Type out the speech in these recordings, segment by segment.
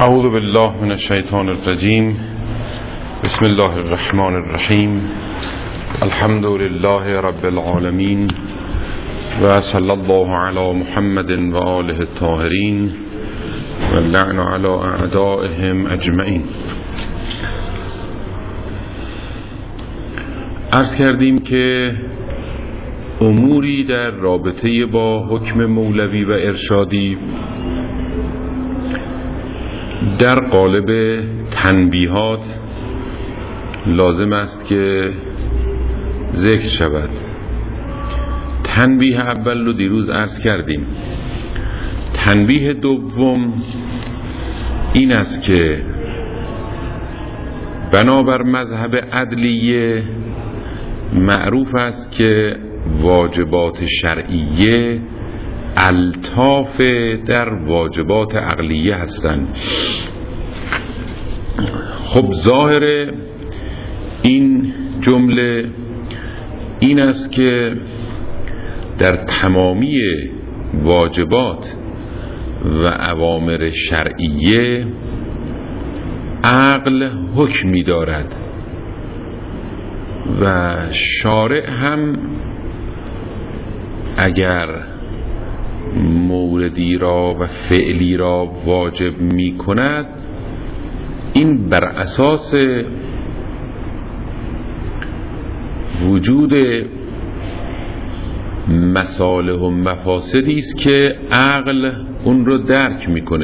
اعوذ بالله من الشیطان الرجیم. بسم الله الرحمن الرحیم. الحمد لله رب العالمین و صلی الله علی محمد و آله الطاهرین و اللعن علی اعدائهم اجمعین. عرض کردیم که اموری در رابطه با حکم مولوی و ارشادی در قالب تنبیهات لازم است که ذکر شود. تنبیه اول رو دیروز عرض کردیم. تنبیه دوم این است که بنابر مذهب عدلیه معروف است که واجبات شرعیه الطاف در واجبات عقلیه هستند. خب ظاهر این جمله این است که در تمامی واجبات و اوامر شرعیه عقل حکمی دارد و شارع هم اگر موردی را و فعلی را واجب می کند این بر اساس وجود مصالح و مفاسدی است که عقل اون رو درک میکنه.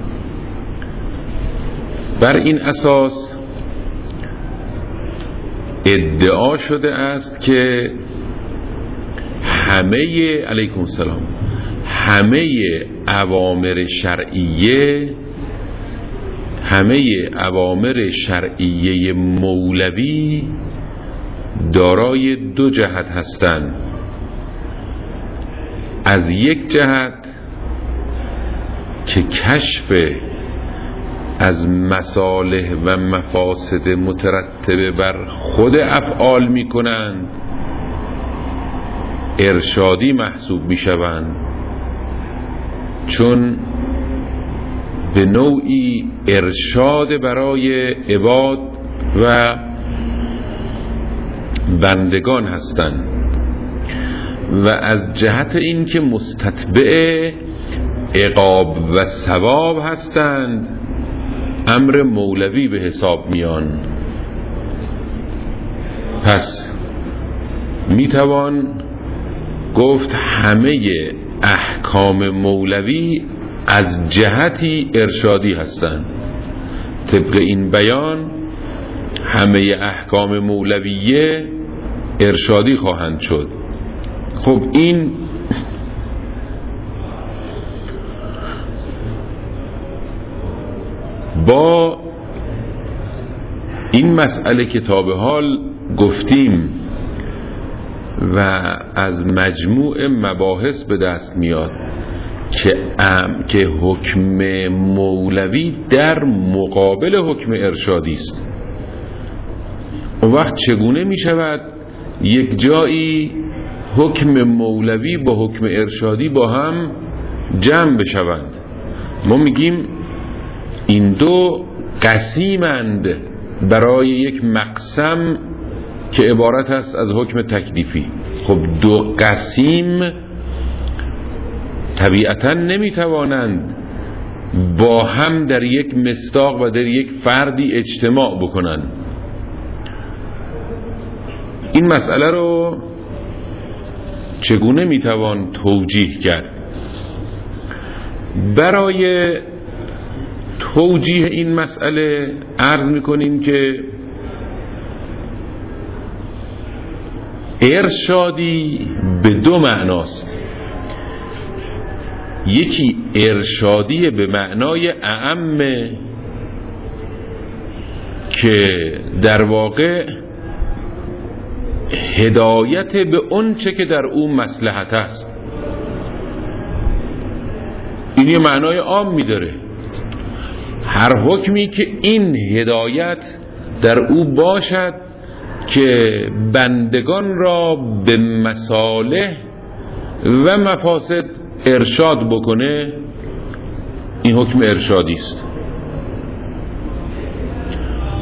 بر این اساس ادعا شده است که علیکم السلام همه اوامر شرعیه مولوی دارای دو جهت هستند. از یک جهت که کشف از مصالح و مفاسد مترتبه بر خود افعال می کنند ارشادی محسوب می شوند، چون به نوعی ارشاد برای عباد و بندگان هستند و از جهت این که مستتبع عقاب و ثواب هستند امر مولوی به حساب میان. پس میتوان گفت همه احکام مولوی از جهتی ارشادی هستند. طبق این بیان همه احکام مولویه ارشادی خواهند شد. خب این با این مسئله که تا به حال گفتیم و از مجموع مباحث به دست میاد که حکم مولوی در مقابل حکم ارشادی است، اون وقت چگونه می شود یک جایی حکم مولوی با حکم ارشادی با هم جمع بشوند؟ ما میگیم این دو قسیمند برای یک مقسم که عبارت است از حکم تکلیفی. خب دو قسیم طبیعتا نمیتوانند با هم در یک مصداق و در یک فردی اجتماع بکنند. این مسئله رو چگونه میتوان توجیه کرد؟ برای توجیه این مسئله عرض میکنیم که ارشادی به دو معناست. یکی ارشادی به معنای اعم که در واقع هدایت به اون چه که در اون مصلحت است. این یه معنای عام می‌داره. هر حکمی که این هدایت در او باشد که بندگان را به مصالح و مفاسد ارشاد بکنه، این حکم ارشادی است.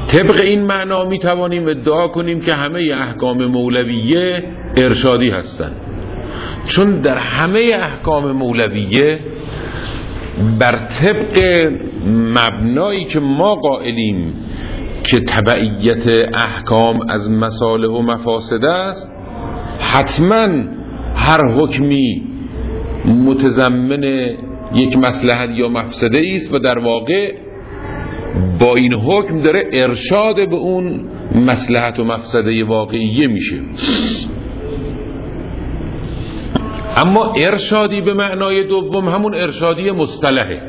طبق این معنا می توانیم ادعا کنیم که همه احکام مولویه ارشادی هستند، چون در همه احکام مولویه بر طبق مبنایی که ما قائلیم که تبعیت احکام از مصالح و مفاسد است، حتما هر حکمی متضمن یک مصلحت یا مفسده است و در واقع با این حکم داره ارشاد به اون مصلحت و مفسده واقعیه میشه. اما ارشادی به معنای دوم همون ارشادی مصطلحه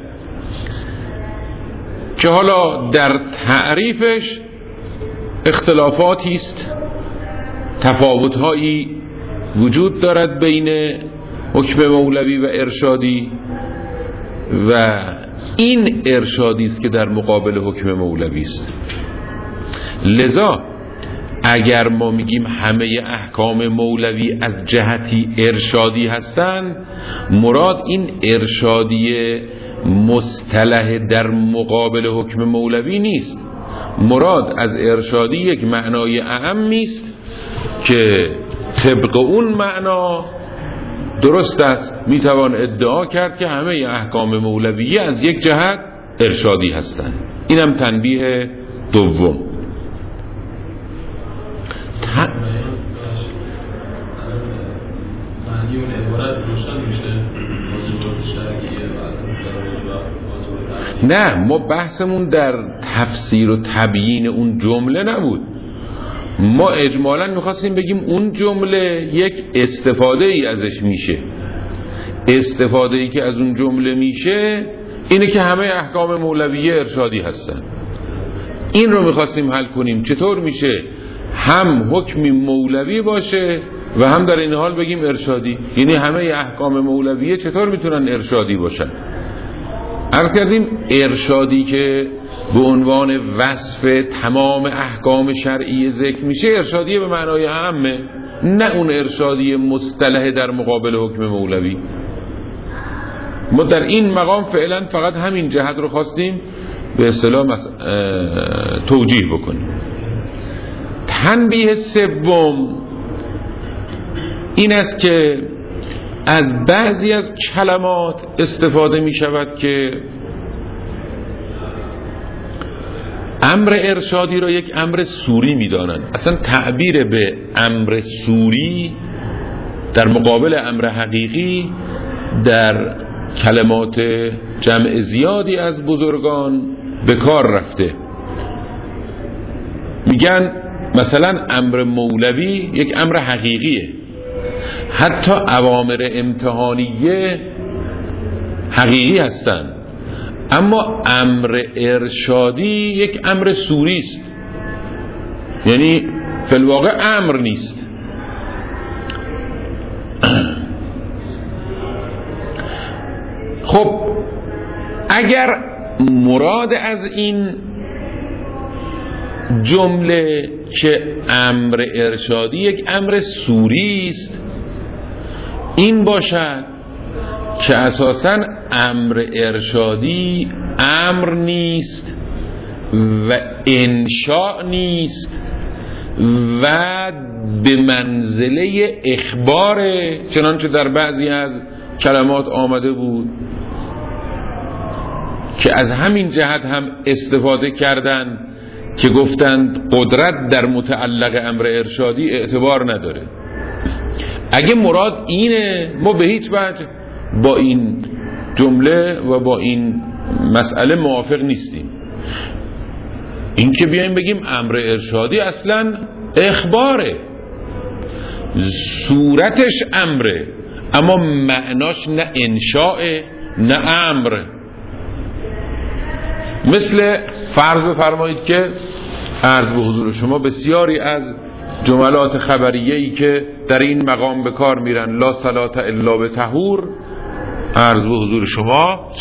که حالا در تعریفش اختلافاتی است، تفاوت‌هایی وجود دارد بین حکم مولوی و ارشادی و این ارشادی است که در مقابل حکم مولوی است. لذا اگر ما میگیم همه احکام مولوی از جهتی ارشادی هستند، مراد این ارشادی مصطلح در مقابل حکم مولوی نیست. مراد از ارشادی یک معنای اعمی است که طبق اون معنا درست است میتوان ادعا کرد که همه احکام مولویه از یک جهت ارشادی هستند. اینم تنبیه دوم. نه، ما بحثمون در تفسیر و تبیین اون جمله نبود. ما اجمالاً میخواستیم بگیم اون جمله یک استفاده ای ازش میشه. استفاده ای که از اون جمله میشه اینه که همه احکام مولویه ارشادی هستن. این رو میخواستیم حل کنیم. چطور میشه هم حکمی مولوی باشه و هم در این حال بگیم ارشادی؟ یعنی همه احکام مولویه چطور میتونن ارشادی باشن؟ عرض کردیم ارشادی که به عنوان وصف تمام احکام شرعی ذکر میشه ارشادی به معنای عامه، نه اون ارشادی مصطلح در مقابل حکم مولوی. ما در این مقام فعلا فقط همین جهت رو خواستیم به اصطلاح توجیه بکنیم. تنبیه سوم این است که از بعضی از کلمات استفاده می شود که امر ارشادی را یک امر سوری می دانند. اصلا تعبیر به امر سوری در مقابل امر حقیقی در کلمات جمع زیادی از بزرگان به کار رفته. میگن مثلا امر مولوی یک امر حقیقیه، حتی اوامر امتحانیه حقیقی هستند، اما امر ارشادی یک امر سوری است، یعنی فی الواقع امر نیست. خب اگر مراد از این جمله که امر ارشادی یک امر سوری است این باشد که اساساً امر ارشادی امر نیست و انشاء نیست و به منزله اخبار، چنانچه در بعضی از کلمات آمده بود که از همین جهت هم استفاده کردن که گفتند قدرت در متعلق امر ارشادی اعتبار نداره. اگه مراد اینه ما به هیچ وجه با این جمله و با این مسئله موافق نیستیم. این که بیایم بگیم امر ارشادی اصلا اخباره، صورتش امره اما معناش نه انشاء نه امر. مثل فرض بفرمایید که عرض به حضور شما بسیاری از جملات خبریه‌ای که در این مقام به کار میرن، لا صلاة الا بطهور، عرض به حضور شما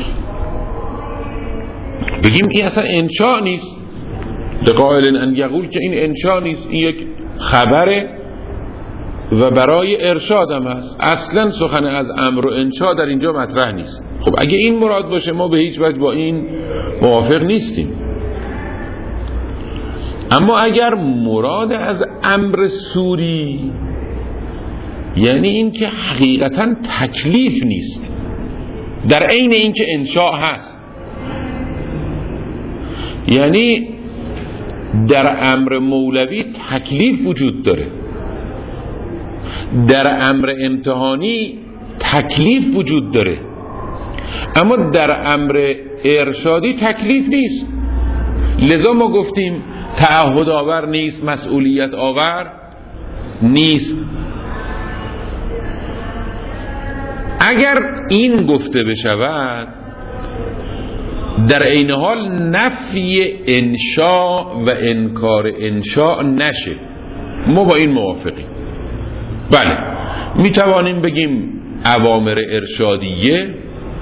بگیم این اصلا انشاء نیست، لقائل ان یقول که این انشاء نیست، این یک خبره و برای ارشاد هم هست، اصلا سخن از امر و انشاء در اینجا مطرح نیست. خب اگه این مراد باشه ما به هیچ وجه با این موافق نیستیم. اما اگر مراد از امر سوری یعنی این که حقیقتا تکلیف نیست در عین این که انشاء هست، یعنی در امر مولوی تکلیف وجود داره، در امر امتحانی تکلیف وجود داره، اما در امر ارشادی تکلیف نیست. لذا ما گفتیم تعهد آور نیست، مسئولیت آور نیست. اگر این گفته بشود در عین حال نفی انشاء و انکار انشاء نشه، ما با این موافقیم. بله می توانیم بگیم اوامر ارشادیه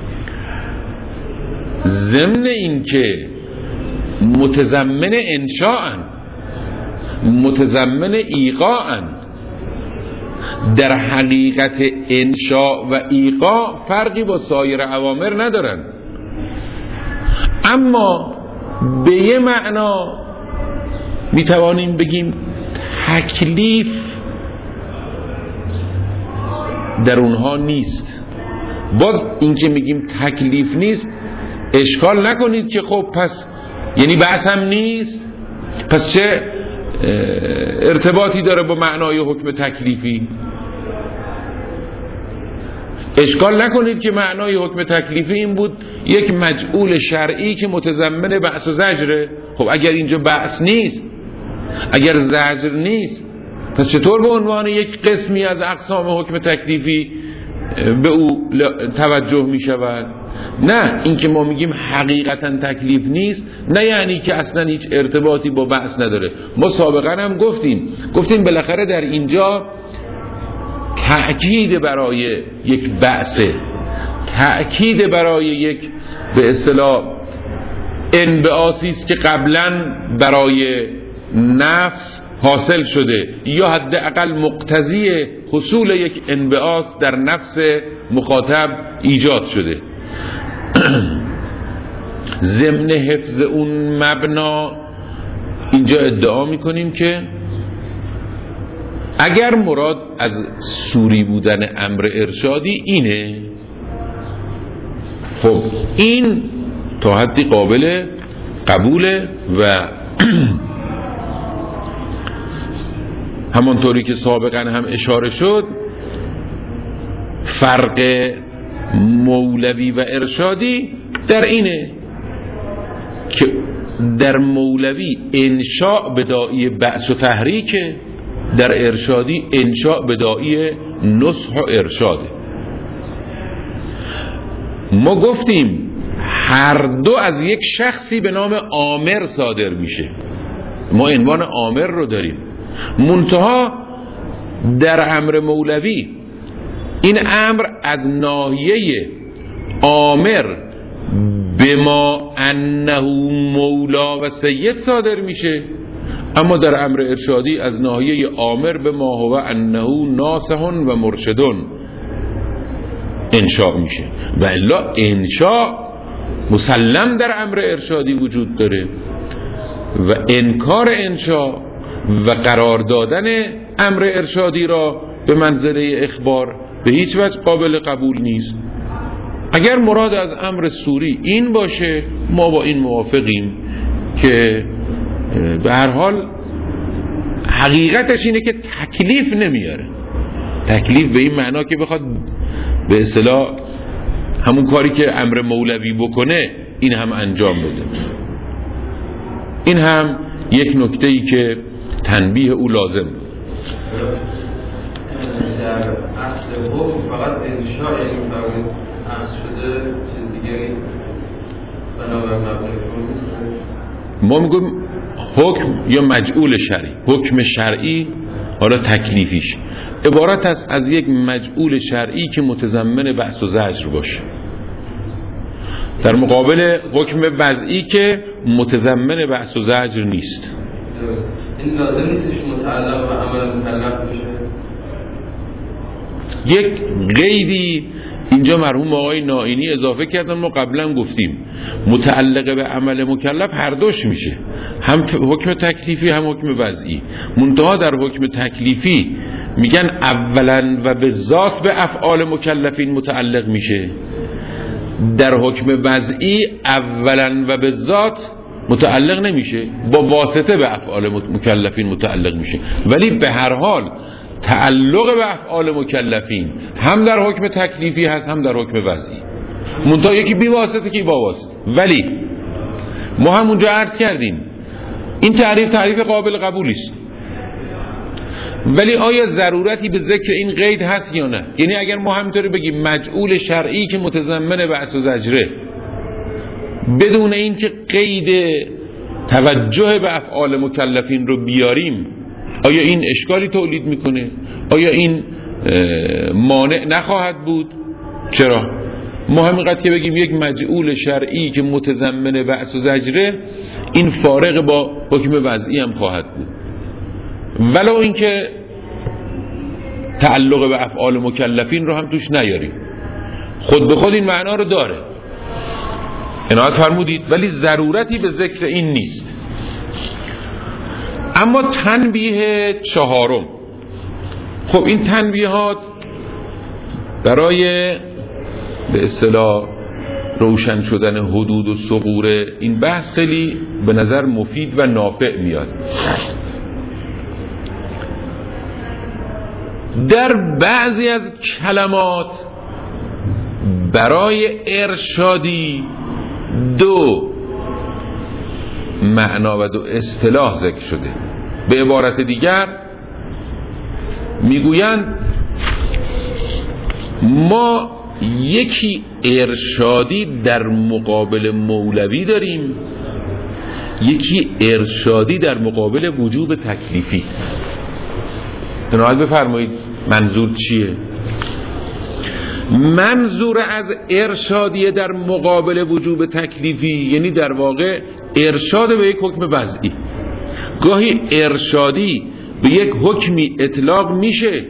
ضمن این که متضمن انشاءن، متضمن ایقاعن، در حقیقت انشاء و ایقاع فرقی با سایر اوامر ندارن، اما به یه معنا می توانیم بگیم تکلیف در اونها نیست. باز این که میگیم تکلیف نیست اشکال نکنید که خب پس یعنی بحث هم نیست، پس چه ارتباطی داره با معنای حکم تکلیفی؟ اشکال نکنید که معنای حکم تکلیفی این بود یک مجعول شرعی که متضمن بأس و زجره. خب اگر اینجا بأس نیست، اگر زجر نیست، پس چطور به عنوان یک قسمی از اقسام حکم تکلیفی به او توجه می شود؟ نه، این که ما میگیم حقیقتا تکلیف نیست نه یعنی که اصلا هیچ ارتباطی با بحث نداره. ما سابقا هم گفتیم بالاخره در اینجا تأکید برای یک بحثه، تأکید برای یک به اصطلاح انبعاثی است که قبلا برای نفس حاصل شده یا حداقل مقتضی حصول یک انبعاث در نفس مخاطب ایجاد شده. ضمن حفظ اون مبنا اینجا ادعا میکنیم که اگر مراد از سوری بودن امر ارشادی اینه، خب این تا حدی قابل قبوله و همانطوری که سابقا هم اشاره شد فرق مولوی و ارشادی در اینه که در مولوی انشاء بداعی بأس و تحریکه، در ارشادی انشاء بداعی نصح و ارشاده. ما گفتیم هر دو از یک شخصی به نام آمر صادر میشه، ما عنوان آمر رو داریم، منتها در امر مولوی این امر از ناحیه آمر بما انه مولا و سید صادر میشه، اما در امر ارشادی از ناحیه آمر بما هو انه ناصح و مرشدون انشاء میشه. و الا انشاء مسلم در امر ارشادی وجود داره و انکار انشاء و قرار دادن امر ارشادی را به منزله اخبار به هیچ وجه قابل قبول نیست. اگر مراد از امر سوری این باشه ما با این موافقیم که به هر حال حقیقتش اینه که تکلیف نمیاره. تکلیف به این معنا که بخواد به اصطلاح همون کاری که امر مولوی بکنه این هم انجام بده. این هم یک نکته‌ای که تنبیه او لازم بود. در اصل حکم فقط انشاء یعنی فرمود عرض شده چیز دیگری بنابرای مبنای حکم نیست. ما میگیم حکم یا مجعول شرعی، حکم شرعی حالا تکلیفیش عبارت است از یک مجعول شرعی که متضمن بحث و زجر باشه، در مقابل حکم وضعی که متضمن بحث و زجر نیست. این لازم نیستش متعلق و عمل مکلف بشه. یک قیدی اینجا مرحوم آقای نائینی اضافه کردن، ما قبلا گفتیم متعلق به عمل مکلف هر دوش میشه، هم حکم تکلیفی هم حکم وضعی. منتها در حکم تکلیفی میگن اولا و به ذات به افعال مکلفین متعلق میشه، در حکم وضعی اولا و به ذات متعلق نمیشه، با واسطه به افعال مکلفین متعلق میشه. ولی به هر حال تعلق به افعال مکلفین هم در حکم تکلیفی هست هم در حکم وضعی، منتها یکی بی واسطه که با واسطه. ولی ما هم اونجا عرض کردیم این تعریف قابل قبولی است، ولی آیا ضرورتی به ذکر این قید هست یا نه؟ یعنی اگر ما همینطوری بگیم مجعول شرعی که متضمن بأس و زجره بدون این که قید توجه به افعال مکلفین رو بیاریم، آیا این اشکالی تولید میکنه؟ آیا این مانع نخواهد بود؟ چرا؟ ما همینقدر که بگیم یک مجعول شرعی که متضمن بأس و زجره، این فارق با حکم وضعی هم خواهد بود، ولو اینکه تعلق به افعال مکلفین رو هم توش نیاریم، خود به خود این معنا رو داره، عنایت فرمودید، ولی ضرورتی به ذکر این نیست. اما تنبیه چهارم، خب این تنبیهات برای به اصطلاح روشن شدن حدود و ثغور این بحث خیلی به نظر مفید و نافع میاد. در بعضی از کلمات برای ارشادی دو معنا و دو اصطلاح ذکر شده. به عبارت دیگر میگویند ما یکی ارشادی در مقابل مولوی داریم، یکی ارشادی در مقابل وجوب تکلیفی. عنایت بفرمایید منظور چیه؟ منظور از ارشادی در مقابل وجوب تکلیفی یعنی در واقع ارشاد به یک حکم وضعی. گاهی ارشادی به یک حکمی اطلاق میشه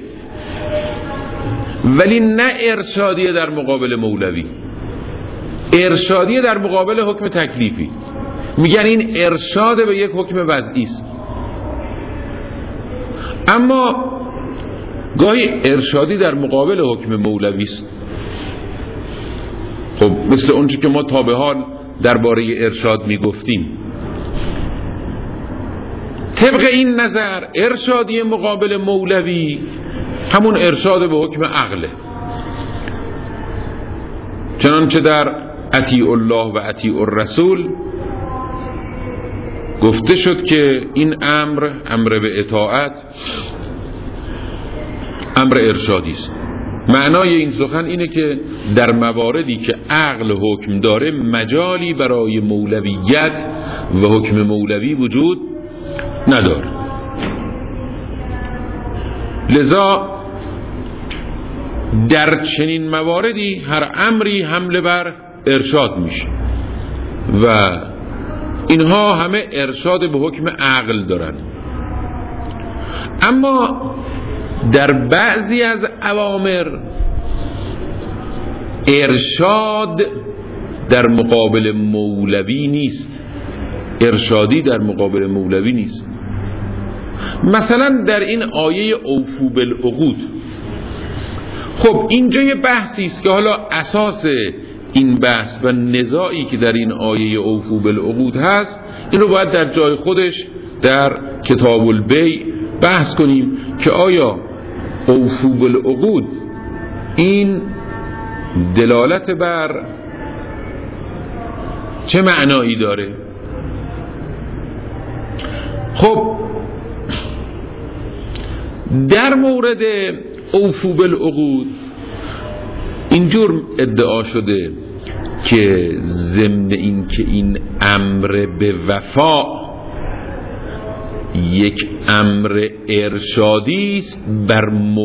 ولی نه ارشادی در مقابل مولوی، ارشادی در مقابل حکم تکلیفی. میگن این ارشاد به یک حکم وضعی است. اما گاهی ارشادی در مقابل حکم مولوی است. خب مثل اونچه که ما تا به حال درباره ارشاد میگفتیم، طبق این نظر ارشادی مقابل مولوی همون ارشاد به حکم عقله، چنانچه در اطیع الله و اطیع الرسول گفته شد که این امر به اطاعت امر ارشادی است. معنای این سخن اینه که در مواردی که عقل حکم داره مجالی برای مولویت و حکم مولوی وجود نداره. لذا در چنین مواردی هر امری حمله بر ارشاد میشه و اینها همه ارشاد به حکم عقل دارن. اما در بعضی از اوامر ارشاد در مقابل مولوی نیست، ارشادی در مقابل مولوی نیست. مثلا در این آیه اوفو بالعقود، خب اینجا یه بحثی است که حالا اساس این بحث و نزاعی که در این آیه اوفو بالعقود هست این رو باید در جای خودش در کتاب البیع بحث کنیم که آیا اوفو بالعقود این دلالت بر چه معنایی داره؟ خب در مورد اوفو بالعقود اینجور ادعا شده که ضمن این که این امر به وفا یک امر ارشادی است بر